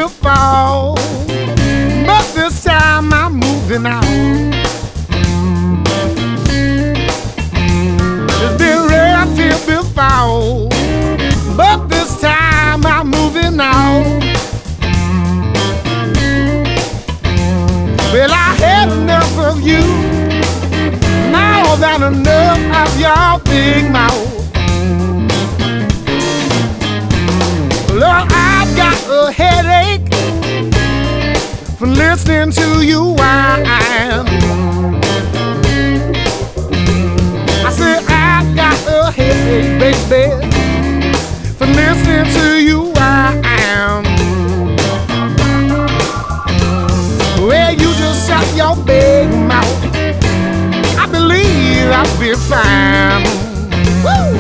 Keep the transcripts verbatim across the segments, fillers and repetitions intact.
before, but this time I'm moving out. It's been rough here before, but this time I'm moving out. Well, I had enough of you, more than enough of your big mouth. Lord, I've got a headache from listening to you whine. I said I've got a headache, baby, from listening to you whine. Well, you just shut your big mouth. I believe I'll be fine. Woo!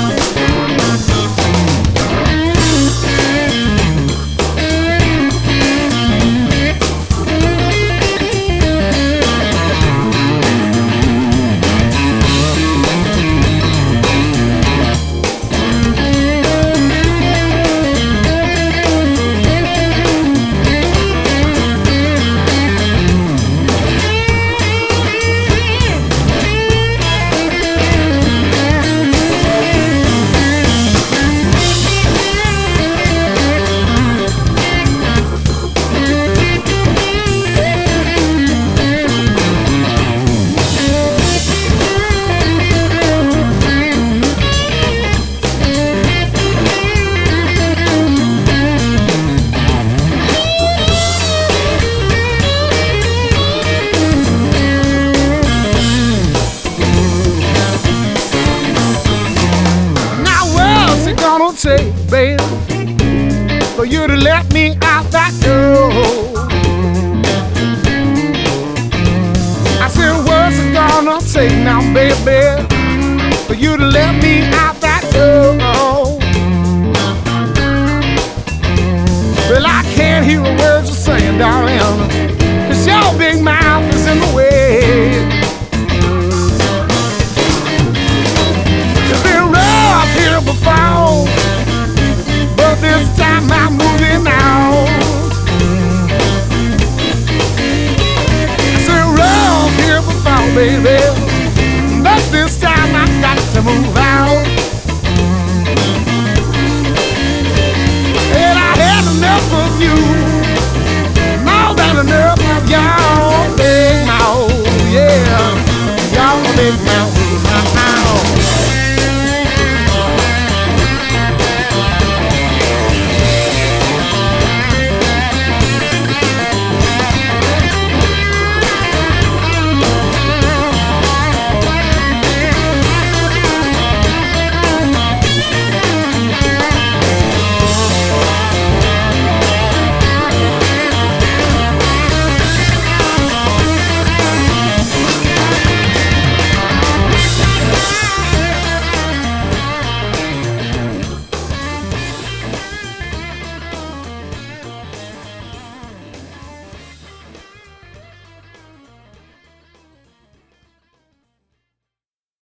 Say, baby, for you to let me out that door. I said, what's it gonna take now, baby, for you to let me out that door? Well, I can't hear a word you're saying, darling, 'cause your big mouth is in the way.